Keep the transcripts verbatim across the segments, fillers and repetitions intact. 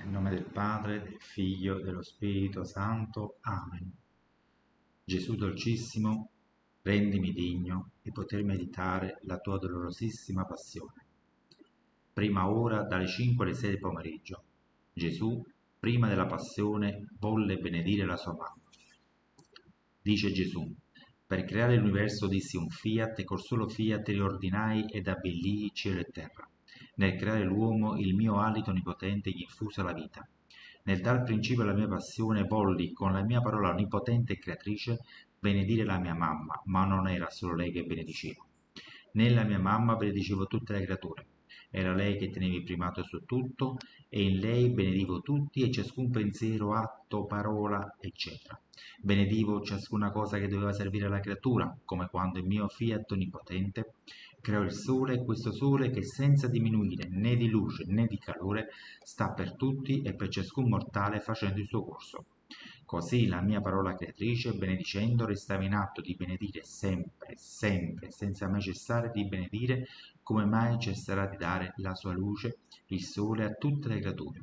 Nel nome del Padre, del Figlio e dello Spirito Santo. Amen. Gesù dolcissimo, rendimi digno di poter meditare la tua dolorosissima passione. Prima ora, dalle cinque alle sei del pomeriggio, Gesù, prima della passione, volle benedire la sua mamma. Dice Gesù: per creare l'universo dissi un fiat e col solo fiat riordinai ed abbellii cielo e terra. Nel creare l'uomo il mio alito onnipotente gli infusa la vita. Nel dar principio alla mia passione volli con la mia parola onnipotente e creatrice benedire la mia mamma, ma non era solo lei che benedicevo. Nella mia mamma benedicevo tutte le creature. Era lei che teneva il primato su tutto e in lei benedivo tutti e ciascun pensiero, atto, parola, eccetera. Benedivo ciascuna cosa che doveva servire alla creatura, come quando il mio fiat onnipotente creò il sole e questo sole che senza diminuire né di luce né di calore sta per tutti e per ciascun mortale facendo il suo corso. Così la mia parola creatrice, benedicendo, restava in atto di benedire sempre, sempre, senza mai cessare di benedire, come mai cesserà di dare la sua luce, il sole, a tutte le creature.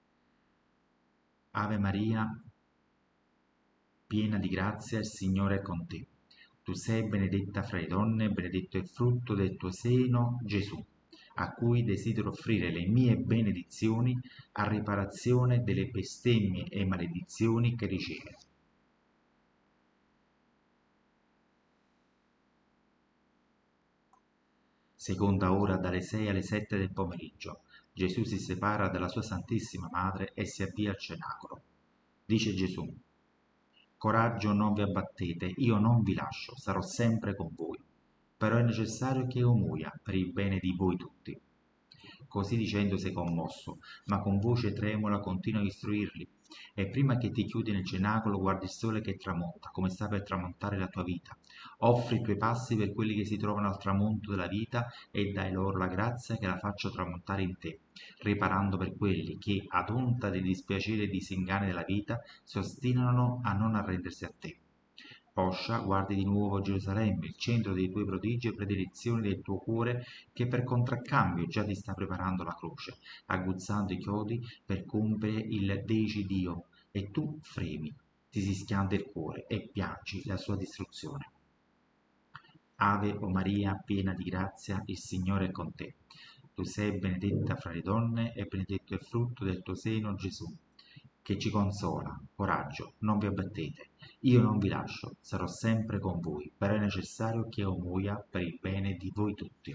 Ave Maria, piena di grazia, il Signore è con te. Tu sei benedetta fra le donne, benedetto è il frutto del tuo seno, Gesù, a cui desidero offrire le mie benedizioni a riparazione delle bestemmie e maledizioni che riceve. Seconda ora, dalle sei alle sette del pomeriggio, Gesù si separa dalla sua Santissima Madre e si avvia al cenacolo. Dice Gesù: coraggio, non vi abbattete, io non vi lascio, sarò sempre con voi. Però è necessario che io muoia per il bene di voi tutti. Così dicendo si è commosso, ma con voce tremula continua a istruirli. E prima che ti chiudi nel cenacolo guardi il sole che tramonta, come sta per tramontare la tua vita. Offri i tuoi passi per quelli che si trovano al tramonto della vita e dai loro la grazia che la faccia tramontare in te, riparando per quelli che, ad onta dei dispiaceri e disinganni della vita, si ostinano a non arrendersi a te. Poscia guardi di nuovo Gerusalemme, il centro dei tuoi prodigi e predilezioni del tuo cuore, che per contraccambio già ti sta preparando la croce, aguzzando i chiodi per compiere il decidio, e tu fremi, ti si schianta il cuore e piangi la sua distruzione. Ave o Maria, piena di grazia, il Signore è con te. Tu sei benedetta fra le donne e benedetto è il frutto del tuo seno, Gesù, che ci consola. Coraggio, non vi abbattete, io non vi lascio, sarò sempre con voi, però è necessario che io muoia per il bene di voi tutti.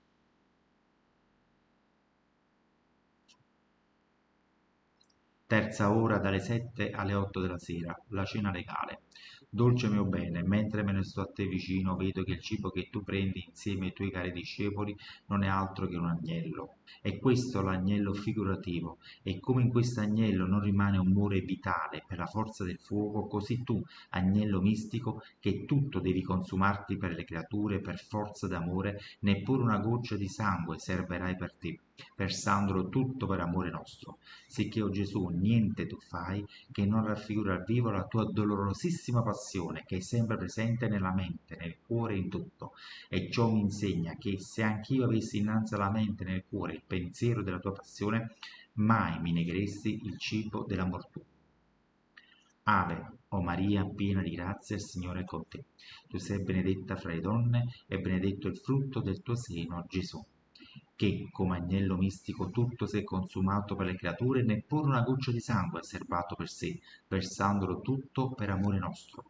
Terza ora, dalle sette alle otto della sera, la cena legale. Dolce mio bene, mentre me ne sto a te vicino, vedo che il cibo che tu prendi insieme ai tuoi cari discepoli non è altro che un agnello. È questo l'agnello figurativo, e come in questo agnello non rimane un amore vitale per la forza del fuoco, così tu, agnello mistico, che tutto devi consumarti per le creature per forza d'amore, neppure una goccia di sangue serverai per te, versandolo tutto per amore nostro. Sicché, o Gesù, niente tu fai che non raffigura al vivo la tua dolorosissima passione, che è sempre presente nella mente, nel cuore, in tutto. E ciò mi insegna che se anch'io avessi innanzi alla mente e nel cuore il pensiero della tua passione, mai mi negheresti il cibo dell'amor tuo. Ave, o Maria, piena di grazia, il Signore è con te. Tu sei benedetta fra le donne e benedetto il frutto del tuo seno, Gesù, che, come agnello mistico, tutto si è consumato per le creature, neppure una goccia di sangue ha serbato per sé, versandolo tutto per amore nostro.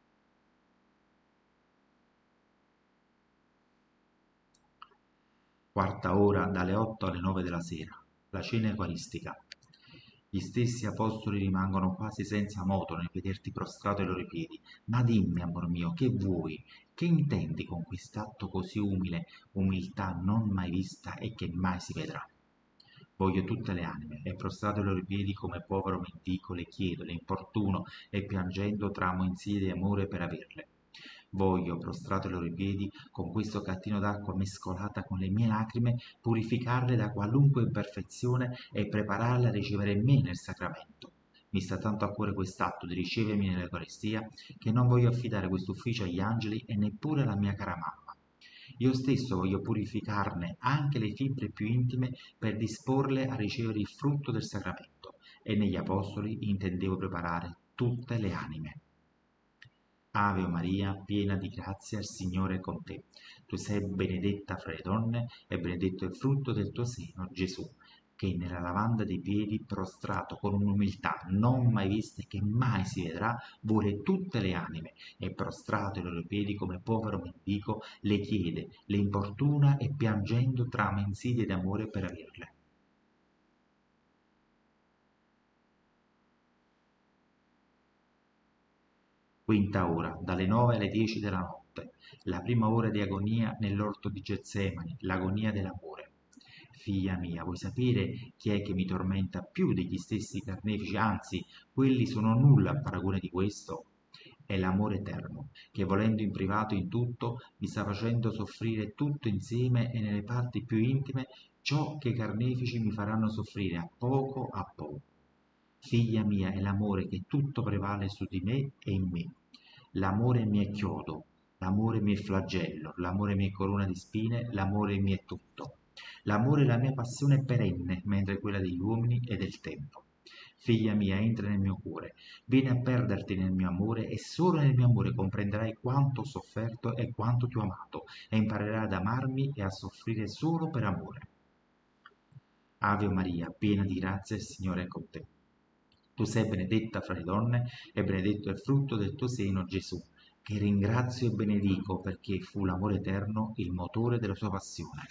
Quarta ora, dalle otto alle nove della sera, la cena eucaristica. Gli stessi apostoli rimangono quasi senza moto nel vederti prostrato ai loro piedi. Ma dimmi, amor mio, che vuoi? Che intendi con quest'atto così umile, umiltà non mai vista e che mai si vedrà? Voglio tutte le anime, e prostrato ai loro piedi come povero mendico le chiedo, le importuno, e piangendo tramo insidie di amore per averle. Voglio, prostrato ai loro piedi, con questo cattino d'acqua mescolata con le mie lacrime, purificarle da qualunque imperfezione e prepararle a ricevere me nel sacramento. Mi sta tanto a cuore quest'atto di ricevermi nell'Eucaristia, che non voglio affidare questo ufficio agli angeli e neppure alla mia cara mamma. Io stesso voglio purificarne anche le fibre più intime per disporle a ricevere il frutto del sacramento, e negli Apostoli intendevo preparare tutte le anime. Ave Maria, piena di grazia, il Signore è con te. Tu sei benedetta fra le donne e benedetto il frutto del tuo seno, Gesù, che nella lavanda dei piedi, prostrato con un'umiltà non mai vista e che mai si vedrà, vuole tutte le anime e prostrato ai loro piedi come povero mendico le chiede, le importuna e piangendo trama insidie d'amore per averle. Quinta ora, dalle nove alle dieci della notte, la prima ora di agonia nell'orto di Getsemani, l'agonia dell'amore. Figlia mia, vuoi sapere chi è che mi tormenta più degli stessi carnefici? Anzi, quelli sono nulla a paragone di questo. È l'amore eterno, che volendo in privato in tutto, mi sta facendo soffrire tutto insieme e nelle parti più intime ciò che i carnefici mi faranno soffrire a poco a poco. Figlia mia, è l'amore che tutto prevale su di me e in me. L'amore mi è chiodo, l'amore mi è flagello, l'amore mi è corona di spine, l'amore mi è tutto. L'amore è la mia passione perenne, mentre quella degli uomini è del tempo. Figlia mia, entra nel mio cuore, vieni a perderti nel mio amore e solo nel mio amore comprenderai quanto ho sofferto e quanto ti ho amato e imparerai ad amarmi e a soffrire solo per amore. Ave Maria, piena di grazia, il Signore è con te. Tu sei benedetta fra le donne e benedetto è il frutto del tuo seno, Gesù, che ringrazio e benedico perché fu l'amore eterno il motore della sua passione.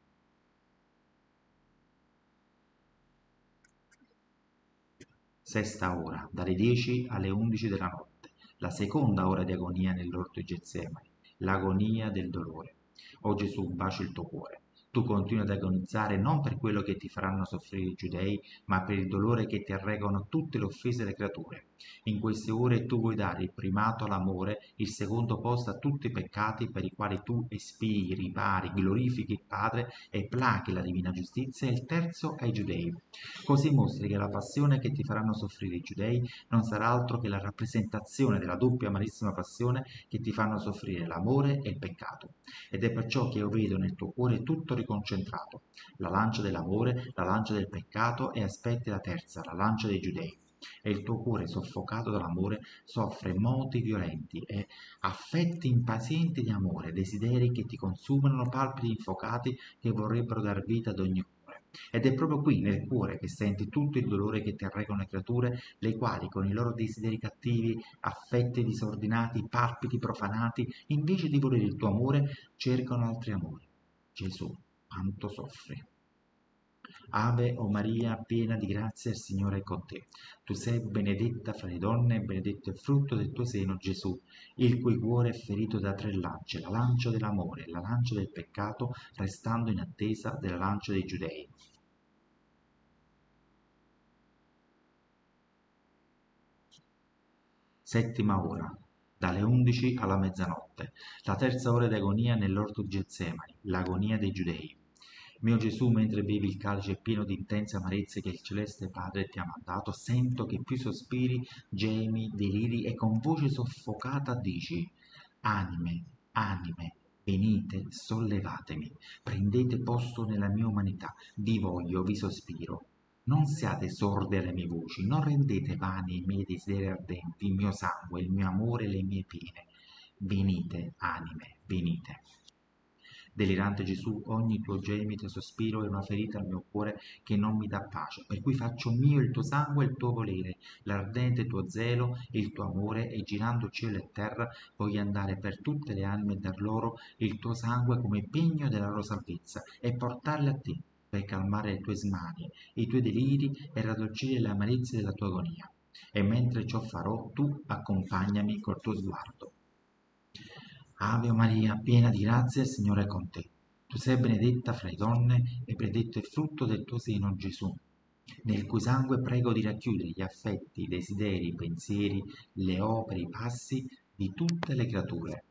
Sesta ora, dalle dieci alle undici della notte, la seconda ora di agonia nell'orto di Getsemani, l'agonia del dolore. O Gesù, baci il tuo cuore. Tu continui ad agonizzare non per quello che ti faranno soffrire i giudei, ma per il dolore che ti arrecano tutte le offese delle creature. In queste ore tu vuoi dare il primato all'amore, il secondo posto a tutti i peccati per i quali tu espii, ripari, glorifichi il Padre e plachi la divina giustizia, e il terzo ai giudei. Così mostri che la passione che ti faranno soffrire i giudei non sarà altro che la rappresentazione della doppia amarissima passione che ti fanno soffrire l'amore e il peccato. Ed è perciò che io vedo nel tuo cuore tutto riconcentrato, la lancia dell'amore, la lancia del peccato e aspetti la terza, la lancia dei giudei. E il tuo cuore soffocato dall'amore soffre moti violenti e affetti impazienti di amore, desideri che ti consumano, palpiti infuocati che vorrebbero dar vita ad ogni cuore. Ed è proprio qui, nel cuore, che senti tutto il dolore che ti arrecano le creature, le quali, con i loro desideri cattivi, affetti disordinati, palpiti profanati, invece di volere il tuo amore, cercano altri amori. Gesù, quanto soffri. Ave o Maria, piena di grazia, il Signore è con te. Tu sei benedetta fra le donne e benedetto il frutto del tuo seno, Gesù, il cui cuore è ferito da tre lance, la lancia dell'amore, la lancia del peccato, restando in attesa della lancia dei giudei. Settima ora, dalle undici alla mezzanotte, la terza ora di agonia nell'orto di Getsemani, l'agonia dei giudei. Mio Gesù, mentre bevi il calice pieno di intense amarezze che il celeste Padre ti ha mandato, sento che più sospiri, gemi, deliri e con voce soffocata dici: anime, anime, venite, sollevatemi, prendete posto nella mia umanità, vi voglio, vi sospiro. Non siate sordi alle mie voci, non rendete vani i miei desideri ardenti, il mio sangue, il mio amore e le mie pene. Venite, anime, venite. Delirante Gesù, ogni tuo gemito e sospiro è una ferita al mio cuore che non mi dà pace, per cui faccio mio il tuo sangue e il tuo volere, l'ardente tuo zelo e il tuo amore, e girando cielo e terra voglio andare per tutte le anime e dar loro il tuo sangue come pegno della loro salvezza e portarle a te per calmare le tue smanie, i tuoi deliri e raddolcire le amarezze della tua agonia. E mentre ciò farò, tu accompagnami col tuo sguardo. Ave Maria, piena di grazia, il Signore è con te. Tu sei benedetta fra le donne e benedetto il frutto del tuo seno, Gesù, nel cui sangue prego di racchiudere gli affetti, i desideri, i pensieri, le opere, i passi di tutte le creature.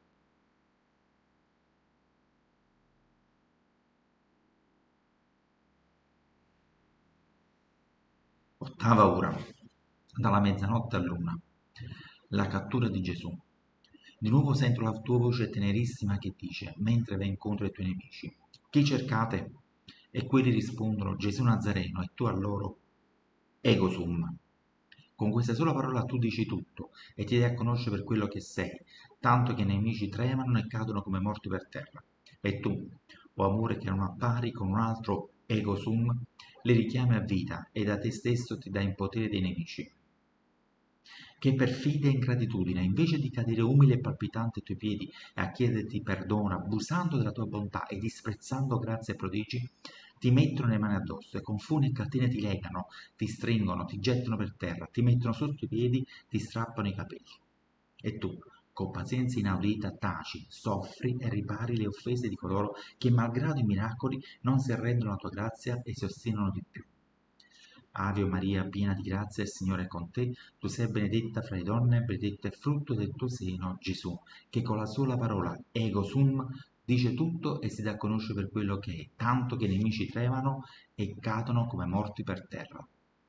Ottava ora, dalla mezzanotte all'una, la cattura di Gesù. Di nuovo sento la tua voce tenerissima che dice, mentre vai incontro ai tuoi nemici: chi cercate? E quelli rispondono: Gesù Nazareno. E tu a loro: ego sum. Con questa sola parola tu dici tutto e ti dai a conoscere per quello che sei, tanto che i nemici tremano e cadono come morti per terra. E tu, o amore che non appari, con un altro ego sum, li richiami a vita e da te stesso ti dai in potere dei nemici. Che perfida ingratitudine, invece di cadere umile e palpitante ai tuoi piedi e a chiederti perdono, abusando della tua bontà e disprezzando grazie e prodigi, ti mettono le mani addosso e con fune e catene ti legano, ti stringono, ti gettano per terra, ti mettono sotto i piedi, ti strappano i capelli. E tu, con pazienza inaudita, taci, soffri e ripari le offese di coloro che, malgrado i miracoli, non si arrendono alla tua grazia e si ostinano di più. Ave Maria, piena di grazia, il Signore è con te, tu sei benedetta fra le donne, e benedetto è il frutto del tuo seno, Gesù, che con la sola parola ego sum dice tutto e si dà a conoscere per quello che è, tanto che i nemici tremano e cadono come morti per terra.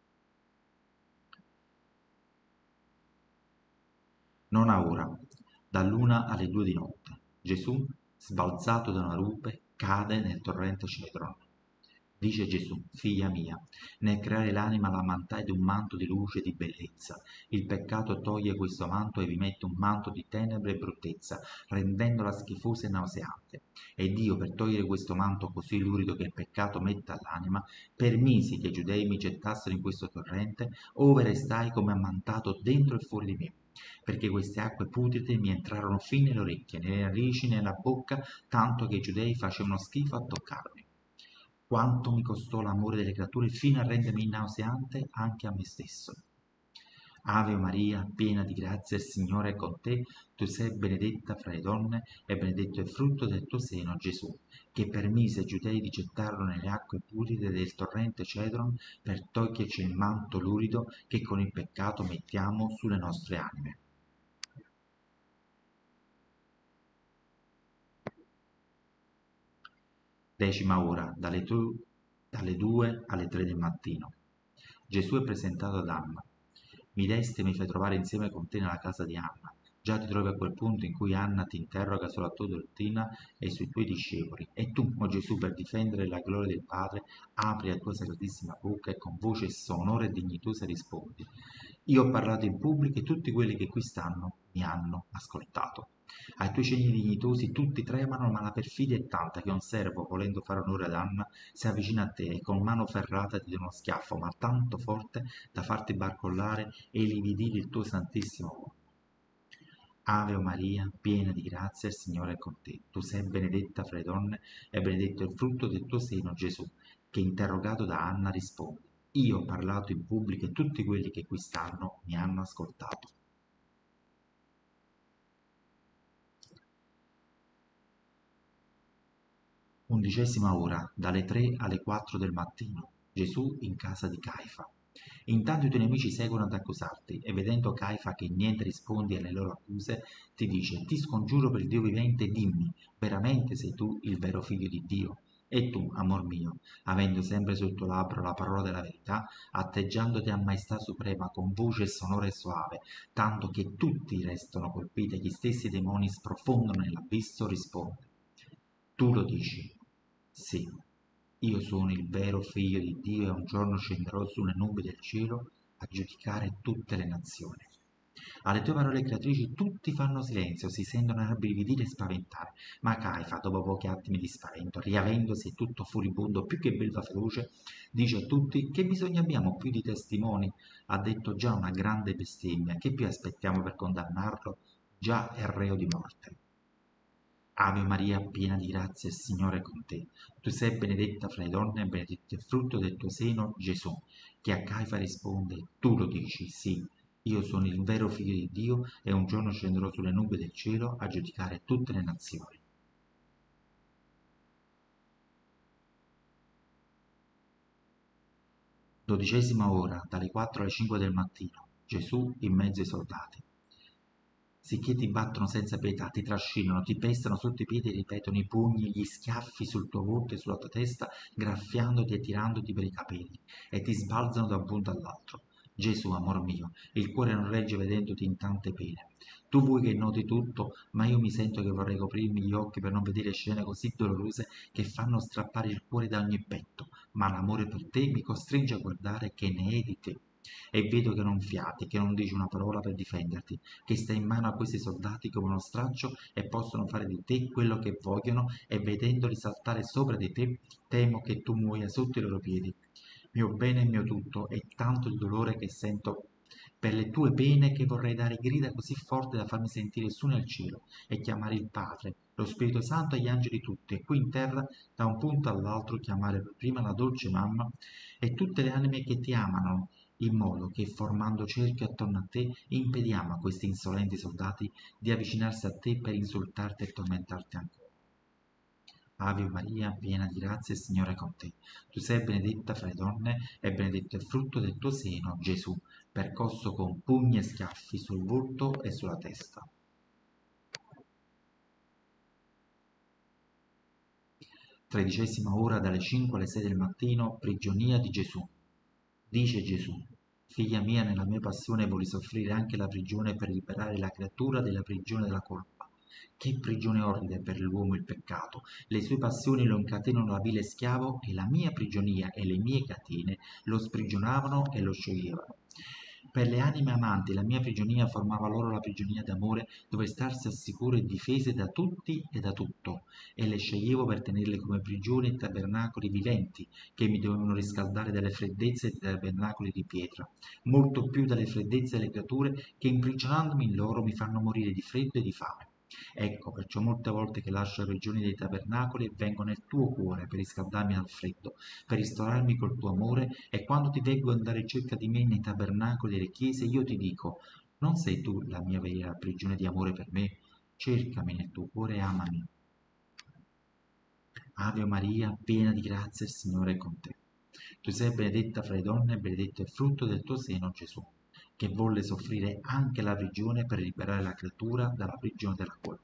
Nona ora, dall'una alle due di notte, Gesù, sbalzato da una rupe, cade nel torrente Cedron. Dice Gesù, figlia mia, nel creare l'anima l'ammantai di un manto di luce e di bellezza. Il peccato toglie questo manto e vi mette un manto di tenebre e bruttezza, rendendola schifosa e nauseante. Ed io, per togliere questo manto così lurido che il peccato mette all'anima, permisi che i giudei mi gettassero in questo torrente, ove restai come ammantato dentro e fuori di me, perché queste acque putride mi entrarono fin nelle orecchie, nelle narici, nella bocca, tanto che i giudei facevano schifo a toccarmi. Quanto mi costò l'amore delle creature fino a rendermi nauseante anche a me stesso. Ave Maria, piena di grazia, il Signore è con te, tu sei benedetta fra le donne e benedetto è il frutto del tuo seno, Gesù, che permise ai giudei di gettarlo nelle acque pulite del torrente Cedron per toglierci il manto lurido che con il peccato mettiamo sulle nostre anime. Decima ora, dalle, tu, dalle due alle tre del mattino. Gesù è presentato ad Anna. Mi desti e mi fai trovare insieme con te nella casa di Anna. Già ti trovi a quel punto in cui Anna ti interroga sulla tua dottrina e sui tuoi discepoli. E tu, o Gesù, per difendere la gloria del Padre, apri la tua sacratissima bocca e con voce sonora e dignitosa rispondi. Io ho parlato in pubblico e tutti quelli che qui stanno mi hanno ascoltato. Ai tuoi cenni dignitosi tutti tremano, ma la perfidia è tanta che un servo, volendo fare onore ad Anna, si avvicina a te e con mano ferrata ti dà uno schiaffo, ma tanto forte da farti barcollare e lividire il tuo santissimo volto. Ave Maria, piena di grazia, il Signore è con te. Tu sei benedetta fra le donne e benedetto è il frutto del tuo seno, Gesù, che interrogato da Anna risponde. Io ho parlato in pubblico e tutti quelli che qui stanno mi hanno ascoltato. Undicesima ora, dalle tre alle quattro del mattino. Gesù in casa di Caifa. Intanto i tuoi nemici seguono ad accusarti e vedendo Caifa che niente rispondi alle loro accuse, ti dice, ti scongiuro per il Dio vivente, dimmi, veramente sei tu il vero figlio di Dio? E tu, amor mio, avendo sempre sul tuo labbro la parola della verità, atteggiandoti a maestà suprema con voce sonora e soave, tanto che tutti restano colpiti e gli stessi demoni sprofondano nell'abisso, risponde. Tu lo dici, sì, io sono il vero figlio di Dio e un giorno scenderò sulle nubi del cielo a giudicare tutte le nazioni. Alle tue parole creatrici tutti fanno silenzio, si sentono rabbrividire e spaventare, ma Caifa, dopo pochi attimi di spavento, riavendosi tutto furibondo più che belva feroce, dice a tutti che bisogno abbiamo più di testimoni, ha detto già una grande bestemmia, che più aspettiamo per condannarlo? Già è reo di morte. Ave Maria, piena di grazia, il Signore è con te. Tu sei benedetta fra le donne e benedetto è il frutto del tuo seno, Gesù, che a Caifa risponde, tu lo dici, sì, io sono il vero figlio di Dio e un giorno scenderò sulle nubi del cielo a giudicare tutte le nazioni. Dodicesima ora, dalle quattro alle cinque del mattino. Gesù in mezzo ai soldati. Sicché ti battono senza pietà, ti trascinano, ti pestano sotto i piedi e ripetono i pugni, gli schiaffi sul tuo volto e sulla tua testa, graffiandoti e tirandoti per i capelli, e ti sbalzano da un punto all'altro. Gesù, amor mio, il cuore non regge vedendoti in tante pene. Tu vuoi che noti tutto, ma io mi sento che vorrei coprirmi gli occhi per non vedere scene così dolorose che fanno strappare il cuore da ogni petto, ma l'amore per te mi costringe a guardare che ne è di te. E vedo che non fiati, che non dici una parola per difenderti, che stai in mano a questi soldati come uno straccio e possono fare di te quello che vogliono e vedendoli saltare sopra di te, temo che tu muoia sotto i loro piedi. Mio bene e mio tutto, è tanto il dolore che sento per le tue pene che vorrei dare grida così forte da farmi sentire su nel cielo e chiamare il Padre, lo Spirito Santo e gli angeli tutti, e qui in terra da un punto all'altro chiamare prima la dolce mamma e tutte le anime che ti amano, in modo che, formando cerchio attorno a te, impediamo a questi insolenti soldati di avvicinarsi a te per insultarti e tormentarti ancora. Ave Maria, piena di grazia, il Signore è con te. Tu sei benedetta fra le donne e benedetto è il frutto del tuo seno, Gesù, percosso con pugni e schiaffi sul volto e sulla testa. Tredicesima ora dalle cinque alle sei del mattino, prigionia di Gesù. Dice Gesù: Figlia mia, nella mia passione volli soffrire anche la prigione per liberare la creatura dalla prigione della colpa. Che prigione orrida è per l'uomo il peccato! Le sue passioni lo incatenano a vile schiavo e la mia prigionia e le mie catene lo sprigionavano e lo scioglievano. Per le anime amanti la mia prigionia formava loro la prigionia d'amore dove starsi al sicuro e difese da tutti e da tutto, e le sceglievo per tenerle come prigioni e tabernacoli viventi che mi dovevano riscaldare dalle freddezze dei tabernacoli di pietra, molto più dalle freddezze delle creature che imprigionandomi in loro mi fanno morire di freddo e di fame. Ecco perciò molte volte che lascio le prigioni dei tabernacoli e vengo nel tuo cuore per riscaldarmi dal freddo, per ristorarmi col tuo amore, e quando ti veggo andare cerca di me nei tabernacoli delle chiese, io ti dico: non sei tu la mia vera prigione di amore per me? Cercami nel tuo cuore e amami. Ave Maria, piena di grazia, il Signore è con te. Tu sei benedetta fra le donne e benedetto è il frutto del tuo seno, Gesù, che volle soffrire anche la prigione per liberare la creatura dalla prigione della colpa.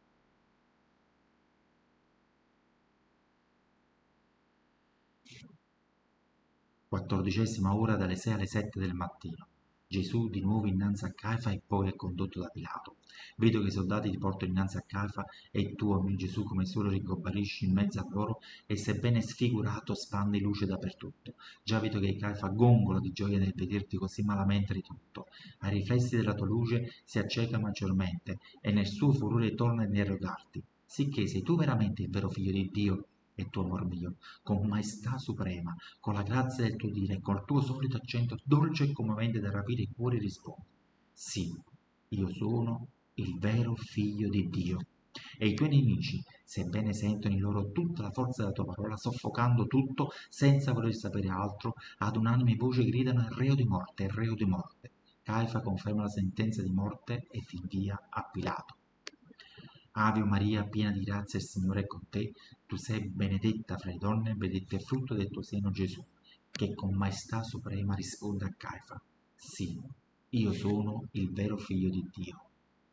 Quattordicesima ora dalle sei alle sette del mattino. Gesù di nuovo innanzi a Caifa e poi è condotto da Pilato. Vedo che i soldati ti portano innanzi a Caifa e tu, o mio Gesù, come solo ringobarisci in mezzo a loro e sebbene sfigurato spandi luce dappertutto. Già vedo che Caifa gongola di gioia nel vederti così malamente ridotto. Ai riflessi della tua luce si acceca maggiormente e nel suo furore torna a interrogarti. Sicché sei tu veramente il vero figlio di Dio e tu, amor mio, con maestà suprema, con la grazia del tuo dire e col tuo solito accento dolce e commovente da rapire i cuori rispondi: sì, io sono il vero figlio di Dio. E i tuoi nemici, sebbene sentono in loro tutta la forza della tua parola, soffocando tutto, senza voler sapere altro, ad unanime voce gridano: il reo di morte, il reo di morte. Caifa conferma la sentenza di morte e ti invia a Pilato. Ave Maria, piena di grazia, il Signore è con te. Tu sei benedetta fra le donne, benedetto è il frutto del tuo seno, Gesù, che con maestà suprema risponde a Caifa: sì, io sono il vero figlio di Dio.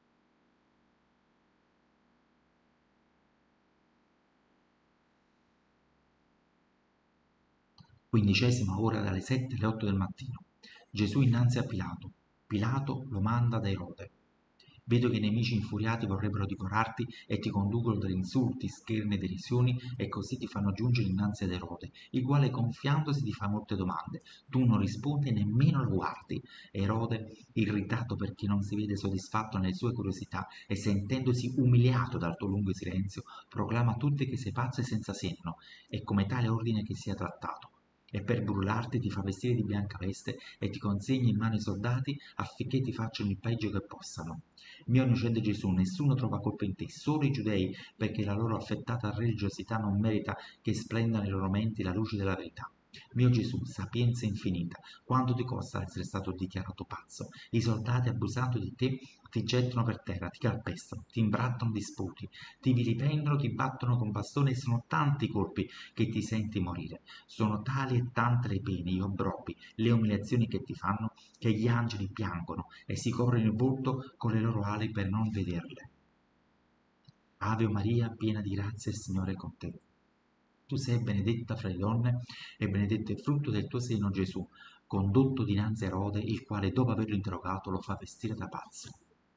Quindicesima ora dalle sette alle otto del mattino. Gesù innanzi a Pilato. Pilato lo manda da Erode. Vedo che i nemici infuriati vorrebbero divorarti e ti conducono dagli insulti, scherni e derisioni e così ti fanno giungere innanzi ad Erode, il quale gonfiandosi ti fa molte domande. Tu non rispondi e nemmeno lo guardi. Erode, irritato perché non si vede soddisfatto nelle sue curiosità e sentendosi umiliato dal tuo lungo silenzio, proclama a tutti che sei pazzo e senza senno e come tale ordine che sia trattato. E per brullarti ti fa vestire di bianca veste e ti consegna in mano ai soldati affinché ti facciano il peggio che possano. Mio innocente Gesù, nessuno trova colpa in te, solo i giudei, perché la loro affettata religiosità non merita che splenda nei loro menti la luce della verità. Mio Gesù, sapienza infinita, quanto ti costa essere stato dichiarato pazzo? I soldati, abusando di te, ti gettano per terra, ti calpestano, ti imbrattano di sputi, ti vilipendono, ti battono con bastone e sono tanti i colpi che ti senti morire. Sono tali e tante le pene, gli obbrobbi, le umiliazioni che ti fanno, che gli angeli piangono e si coprono il volto con le loro ali per non vederle. Ave Maria, piena di grazia, il Signore è con te. Tu sei benedetta fra le donne e benedetto è il frutto del tuo seno, Gesù. condotto dinanzi a Erode, il quale dopo averlo interrogato lo fa vestire da pazzo.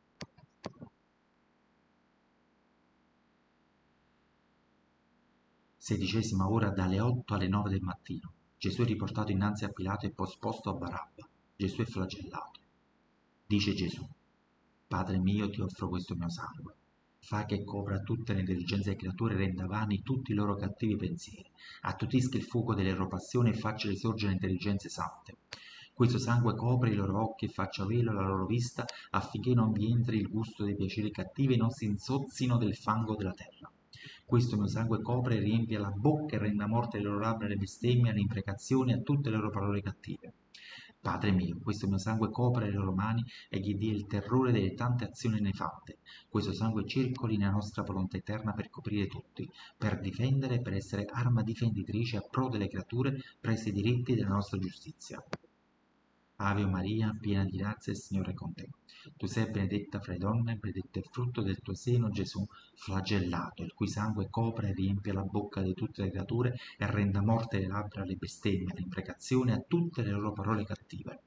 Sedicesima ora, dalle otto alle nove del mattino. Gesù è riportato innanzi a Pilato e posposto a Barabba. Gesù è flagellato. Dice Gesù: Padre mio, ti offro questo mio sangue. Fa che copra tutte le intelligenze delle creature e renda vani tutti i loro cattivi pensieri. Attutisca il fuoco delle loro passioni e faccia risorgere le intelligenze sante. Questo sangue copre i loro occhi e faccia velo la loro vista, affinché non vi entri il gusto dei piaceri cattivi e non si insozzino del fango della terra. Questo mio sangue copre e riempie la bocca e renda morte le loro labbra, le bestemmie, le imprecazioni e a tutte le loro parole cattive. Padre mio, questo mio sangue copre le loro mani e gli dia il terrore delle tante azioni nefatte. Questo sangue circoli nella nostra volontà eterna per coprire tutti, per difendere e per essere arma difenditrice a pro delle creature presso i diritti della nostra giustizia. Ave Maria, piena di grazia, il Signore è con te. Tu sei benedetta fra le donne, benedetto è il frutto del tuo seno, Gesù, flagellato, il cui sangue copre e riempie la bocca di tutte le creature e renda morte le labbra, le bestemmie, le imprecazioni a tutte le loro parole cattive.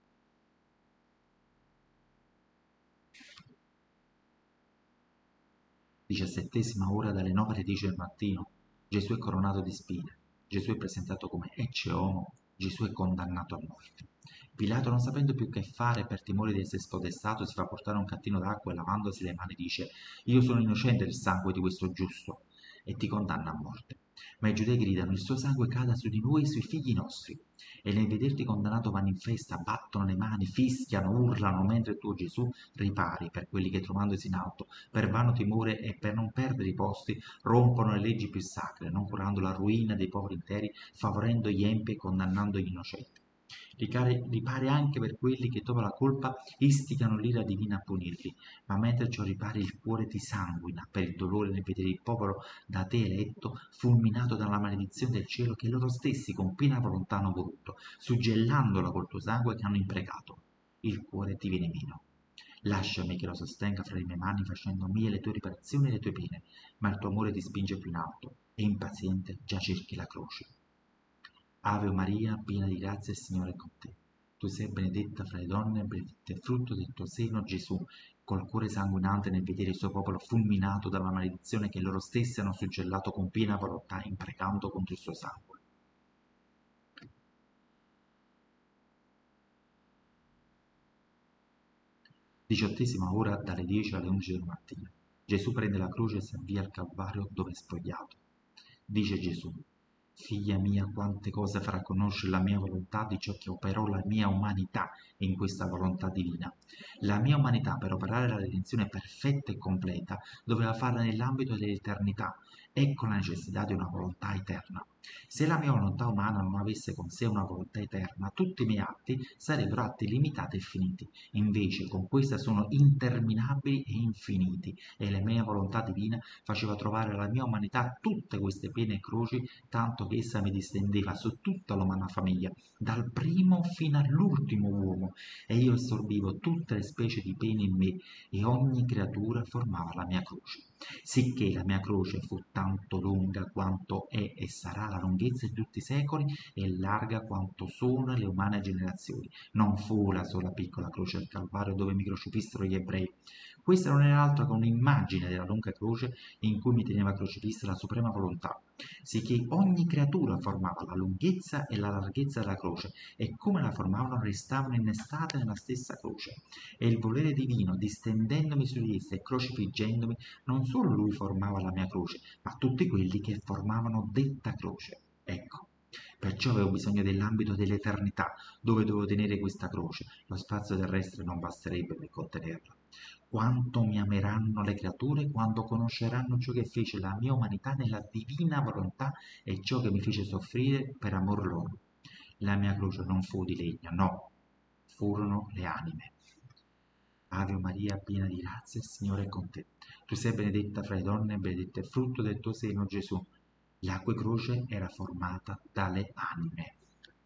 Diciassettesima ora, dalle nove alle dieci del mattino. Gesù è coronato di spine. Gesù è presentato come ecce homo. Gesù è condannato a morte. Pilato, non sapendo più che fare per timore di essere spodestato, si fa portare un cattino d'acqua e lavandosi le mani dice: Io sono innocente del sangue di questo giusto, e ti condanna a morte. Ma i giudei gridano: Il suo sangue cada su di noi e sui figli nostri. E nel vederti condannato vanno in festa, battono le mani, fischiano, urlano, mentre tu, Gesù, ripari per quelli che trovandosi in alto, per vano timore e per non perdere i posti, rompono le leggi più sacre, non curando la ruina dei poveri interi, favorendo gli empi e condannando gli innocenti. Ripari anche per quelli che dopo la colpa istigano l'ira divina a punirli, ma mentre ciò ripari il cuore ti sanguina per il dolore nel vedere il popolo da te eletto fulminato dalla maledizione del cielo che loro stessi con piena volontà hanno voluto, suggellandola col tuo sangue che hanno imprecato. Il cuore ti viene meno. Lasciami che lo sostenga fra le mie mani facendo mie le tue riparazioni e le tue pene, ma il tuo amore ti spinge più in alto e impaziente già cerchi la croce. Ave Maria, piena di grazia, il Signore è con te. Tu sei benedetta fra le donne e benedetto è il frutto del tuo seno, Gesù, col cuore sanguinante nel vedere il suo popolo fulminato dalla maledizione che loro stessi hanno suggellato con piena volontà, imprecando contro il suo sangue. Diciottesima ora, dalle dieci alle undici del mattino. Gesù prende la croce e si avvia al Calvario dove è spogliato. Dice Gesù: Figlia mia, quante cose farà conoscere la mia volontà di ciò che operò la mia umanità in questa volontà divina. La mia umanità, per operare la redenzione perfetta e completa, doveva farla nell'ambito dell'eternità. Ecco la necessità di una volontà eterna. Se la mia volontà umana non avesse con sé una volontà eterna, tutti i miei atti sarebbero atti limitati e finiti. Invece con questa sono interminabili e infiniti, e la mia volontà divina faceva trovare alla mia umanità tutte queste pene e croci, tanto che essa mi distendeva su tutta l'umana famiglia, dal primo fino all'ultimo uomo, e io assorbivo tutte le specie di pene in me, e ogni creatura formava la mia croce. Sicché la mia croce fu tanto lunga quanto è e sarà la lunghezza di tutti i secoli, e larga quanto sono le umane generazioni. Non fu la sola piccola croce al Calvario dove mi crocifissero gli ebrei. Questa non era altro che un'immagine della lunga croce in cui mi teneva crocifissa la suprema volontà, sicché ogni creatura formava la lunghezza e la larghezza della croce, e come la formavano restavano innestate nella stessa croce. E il volere divino, distendendomi su di esse e crocifiggendomi, non solo lui formava la mia croce, ma tutti quelli che formavano detta croce. Ecco. Perciò avevo bisogno dell'ambito dell'eternità, dove dovevo tenere questa croce. Lo spazio terrestre non basterebbe per contenerla. Quanto mi ameranno le creature quando conosceranno ciò che fece la mia umanità nella divina volontà e ciò che mi fece soffrire per amor loro. La mia croce non fu di legno, no, furono le anime. Ave Maria, piena di grazia, il Signore è con te. Tu sei benedetta fra le donne e benedetto è il frutto del tuo seno, Gesù. La cui croce era formata dalle anime.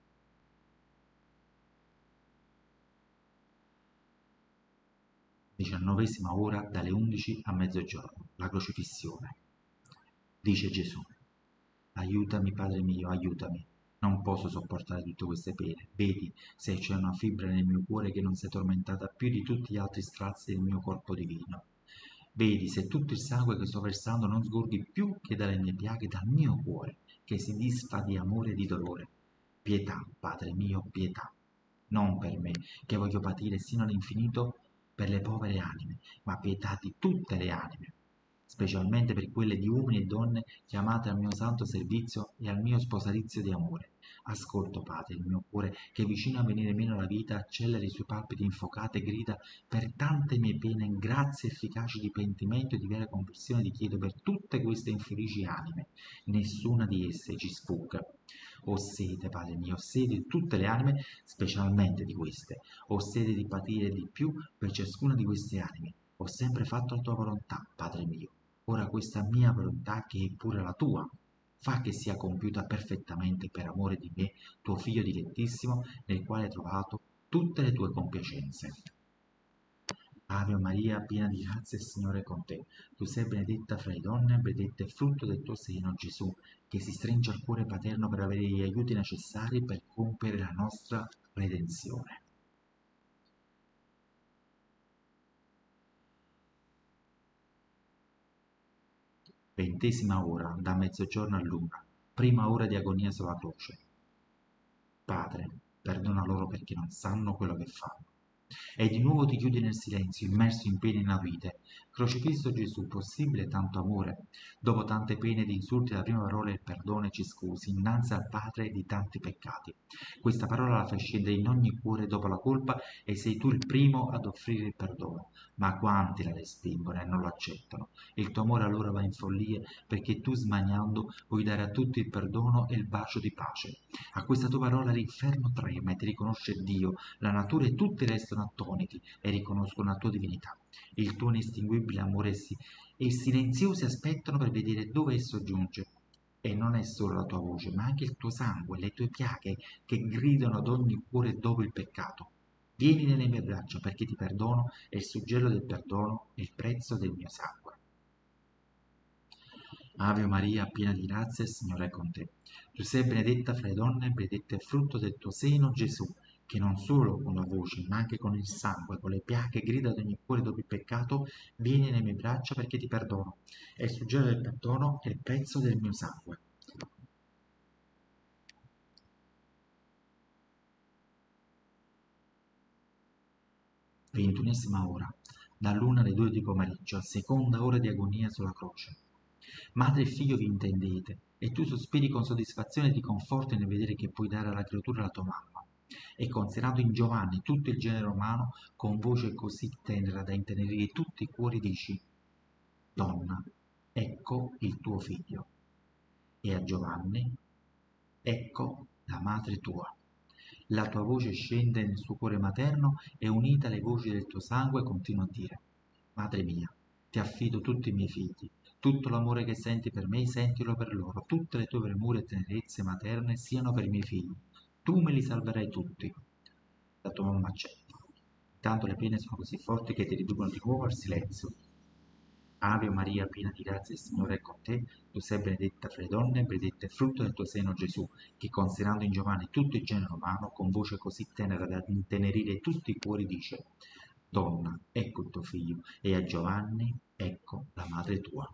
Diciannovesima ora, dalle undici a mezzogiorno, la crocifissione. Dice Gesù: Aiutami, Padre mio, aiutami. Non posso sopportare tutte queste pene. Vedi se c'è una fibra nel mio cuore che non sia tormentata più di tutti gli altri strazi del mio corpo divino. Vedi se tutto il sangue che sto versando non sgorghi più che dalle mie piaghe, dal mio cuore, che si disfa di amore e di dolore. Pietà, Padre mio, pietà. Non per me, che voglio patire sino all'infinito per le povere anime, ma pietà di tutte le anime, specialmente per quelle di uomini e donne chiamate al mio santo servizio e al mio sposalizio di amore. Ascolto, Padre, il mio cuore, che vicino a venire meno la vita, accelera i suoi palpiti infocate e grida per tante mie pene, grazie efficaci di pentimento e di vera conversione ti chiedo per tutte queste infelici anime, nessuna di esse ci sfugga. Ho sete, Padre mio, ho sete di tutte le anime, specialmente di queste. Ho sete di patire di più per ciascuna di queste anime. Ho sempre fatto la tua volontà, Padre mio. Ora questa mia volontà, che è pure la tua, fa che sia compiuta perfettamente per amore di me, tuo figlio dilettissimo, nel quale hai trovato tutte le tue compiacenze. Ave Maria, piena di grazia, il Signore è con te. Tu sei benedetta fra le donne, e benedetto è il frutto del tuo seno, Gesù, che si stringe al cuore paterno per avere gli aiuti necessari per compiere la nostra redenzione. Ventesima ora, da mezzogiorno all'una, prima ora di agonia sulla croce. Padre, perdona loro perché non sanno quello che fanno. E di nuovo ti chiudi nel silenzio, immerso in pene inaudite. Crocifisso Gesù, possibile tanto amore? Dopo tante pene ed insulti, la prima parola è il perdono e ci scusi, innanzi al Padre di tanti peccati. Questa parola la fai scendere in ogni cuore dopo la colpa e sei tu il primo ad offrire il perdono. Ma quanti la respingono e non lo accettano? Il tuo amore allora va in follia perché tu smaniando vuoi dare a tutti il perdono e il bacio di pace. A questa tua parola l'inferno trema e ti riconosce Dio, la natura e tutti restano attoniti e riconoscono la tua divinità. Il tuo inestinguibile amore si, e silenziosi aspettano per vedere dove esso giunge. E non è solo la tua voce, ma anche il tuo sangue, le tue piaghe che gridano ad ogni cuore dopo il peccato. Vieni nelle mie braccia perché ti perdono e il suggello del perdono è il prezzo del mio sangue. Ave Maria, piena di grazia, il Signore è con te. Tu sei benedetta fra le donne, e benedetto è il frutto del tuo seno, Gesù, che non solo con la voce, ma anche con il sangue, con le piaghe, grida ad ogni cuore dopo il peccato, vieni nelle mie braccia perché ti perdono. E il suggello del perdono è il prezzo del mio sangue. Ventunesima ora, dall'una alle due di pomeriggio, seconda ora di agonia sulla croce. Madre e figlio vi intendete, e tu sospiri con soddisfazione e ti conforti nel vedere che puoi dare alla creatura la tua mamma. E considerato in Giovanni tutto il genere umano, con voce così tenera da intenerire tutti i cuori, dici: Donna, ecco il tuo figlio. E a Giovanni: ecco la madre tua. La tua voce scende nel suo cuore materno e unita alle voci del tuo sangue continua a dire: Madre mia, ti affido tutti i miei figli, tutto l'amore che senti per me, sentilo per loro, tutte le tue premure e tenerezze materne siano per i miei figli. Tu me li salverai tutti. La tua mamma accetta. Tanto le pene sono così forti che ti riducono di nuovo al silenzio. Ave Maria, piena di grazia, il Signore è con te. Tu sei benedetta fra le donne, e benedetto è il frutto del tuo seno, Gesù, che considerando in Giovanni tutto il genere umano, con voce così tenera da intenerire tutti i cuori, dice: Donna, ecco il tuo figlio, e a Giovanni, ecco la madre tua.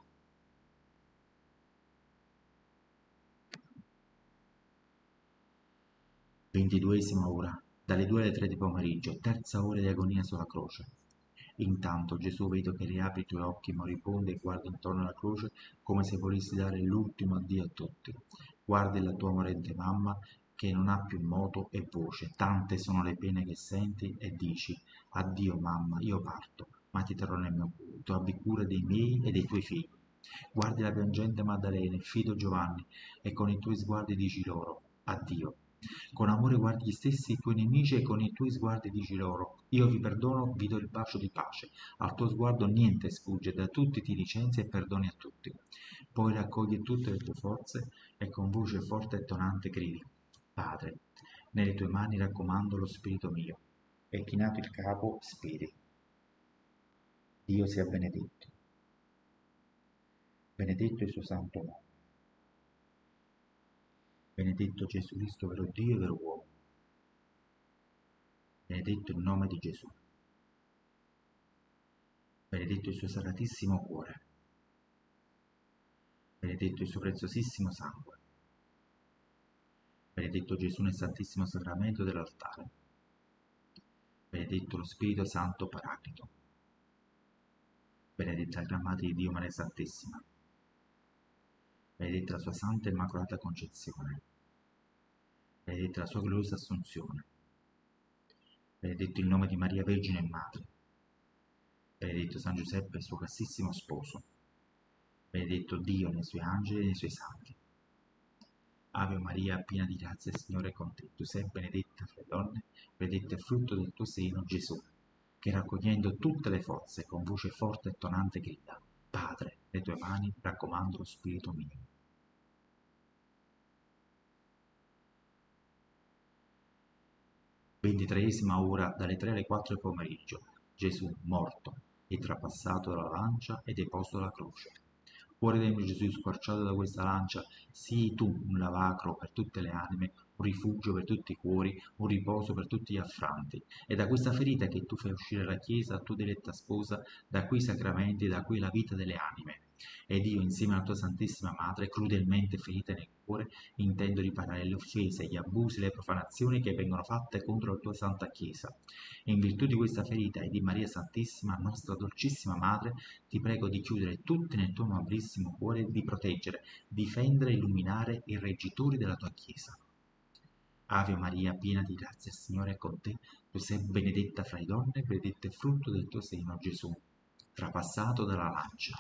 Ventiduesima ora, dalle due alle tre di pomeriggio, terza ora di agonia sulla croce. Intanto Gesù vedo che riapri i tuoi occhi moribondi e guardi intorno alla croce come se volessi dare l'ultimo addio a tutti. Guardi la tua morente mamma che non ha più moto e voce, tante sono le pene che senti e dici: addio mamma, io parto, ma ti terrò nel mio cuore, tu abbi cura dei miei e dei tuoi figli. Guardi la piangente Maddalena, il fido Giovanni, e con i tuoi sguardi dici loro: addio. Con amore guardi gli stessi tuoi nemici e con i tuoi sguardi dici loro: io vi perdono, vi do il bacio di pace. Al tuo sguardo niente sfugge, da tutti ti licenzi e perdoni a tutti. Poi raccogli tutte le tue forze e con voce forte e tonante gridi: Padre, nelle tue mani raccomando lo spirito mio. E chinato il capo spiri. Dio sia benedetto. Benedetto il suo santo nome. Benedetto Gesù Cristo, vero Dio e vero uomo. Benedetto il nome di Gesù. Benedetto il suo sacratissimo cuore. Benedetto il suo preziosissimo sangue. Benedetto Gesù nel Santissimo Sacramento dell'altare. Benedetto lo Spirito Santo Paraclito. Benedetta la Gran Madre di Dio Maria Santissima. Benedetta la sua Santa e Immacolata Concezione. Benedetta la sua gloriosa Assunzione. Benedetto il nome di Maria Vergine e Madre. Benedetto San Giuseppe, suo castissimo sposo. Benedetto Dio nei suoi angeli e nei suoi santi. Ave Maria, piena di grazia, il Signore è con te. Tu sei benedetta fra le donne, benedetto è il frutto del tuo seno, Gesù, che raccogliendo tutte le forze con voce forte e tonante grida: Padre, le tue mani raccomando lo spirito mio. Ventitreesima ora, dalle tre alle quattro del pomeriggio. Gesù morto e trapassato dalla lancia e deposto dalla croce. Cuore del mio Gesù, squarciato da questa lancia, sii tu un lavacro per tutte le anime, un rifugio per tutti i cuori, un riposo per tutti gli affranti. E da questa ferita che tu fai uscire la Chiesa, tua diletta sposa, da quei sacramenti, da qui la vita delle anime. Ed io, insieme alla tua Santissima Madre, crudelmente ferita nel cuore, intendo riparare le offese, gli abusi, le profanazioni che vengono fatte contro la tua Santa Chiesa. E in virtù di questa ferita e di Maria Santissima, nostra dolcissima Madre, ti prego di chiudere tutti nel tuo amabilissimo cuore e di proteggere, difendere e illuminare i reggitori della tua Chiesa. Ave Maria, piena di grazia, il Signore è con te. Tu sei benedetta fra le donne, benedetto è il frutto del tuo seno, Gesù, trapassato dalla lancia.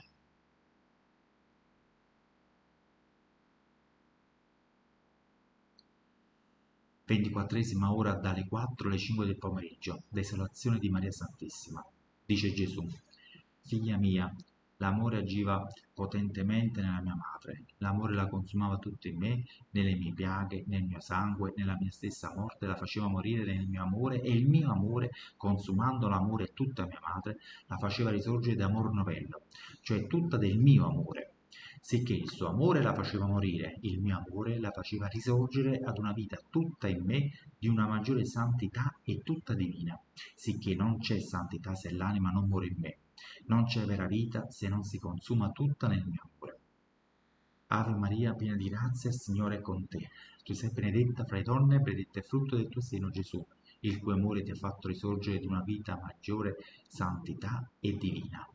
Ventiquattresima ora, dalle quattro alle cinque del pomeriggio. Desolazione di Maria Santissima. Dice Gesù: Figlia mia, l'amore agiva potentemente nella mia madre, l'amore la consumava tutto in me, nelle mie piaghe, nel mio sangue, nella mia stessa morte la faceva morire nel mio amore, e il mio amore, consumando l'amore tutta mia madre, la faceva risorgere d'amor novello, cioè tutta del mio amore, sicché il suo amore la faceva morire, il mio amore la faceva risorgere ad una vita tutta in me di una maggiore santità e tutta divina, sicché non c'è santità se l'anima non muore in me, non c'è vera vita se non si consuma tutta nel mio amore. Ave Maria, piena di grazia, il Signore è con te. Tu sei benedetta fra le donne, benedetto è il frutto del tuo seno, Gesù, il cui amore ti ha fatto risorgere di una vita maggiore santità e divina.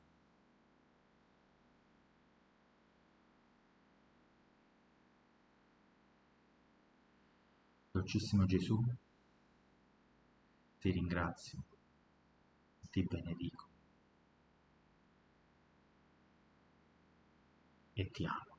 Dolcissimo Gesù, ti ringrazio, ti benedico e ti amo.